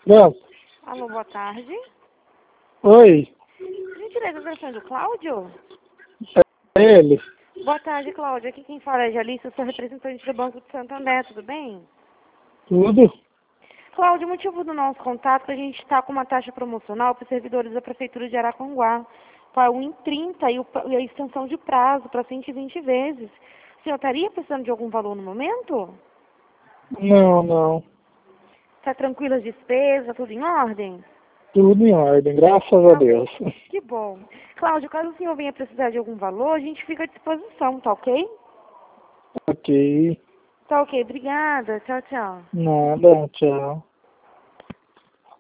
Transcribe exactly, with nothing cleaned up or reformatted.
Não. Alô, boa tarde. Oi, Gentileza, a versão do Cláudio? é ele. Boa tarde, Cláudio. Aqui quem fala é Jalice, eu sou representante do Banco de Santander, tudo bem? Tudo? Cláudio, o motivo do nosso contato é que a gente está com uma taxa promocional para os servidores da Prefeitura de Aracanguá, para um em trinta e, o, e a extensão de prazo para cento e vinte vezes. O senhor estaria precisando de algum valor no momento? Não, não. Está tranquila as despesas, tudo em ordem? Tudo em ordem, graças a Ah, Deus. que bom. Cláudio, caso o senhor venha precisar de algum valor, a gente fica à disposição, tá ok? Ok. Tá ok, obrigada. Tchau, tchau. Nada, tchau.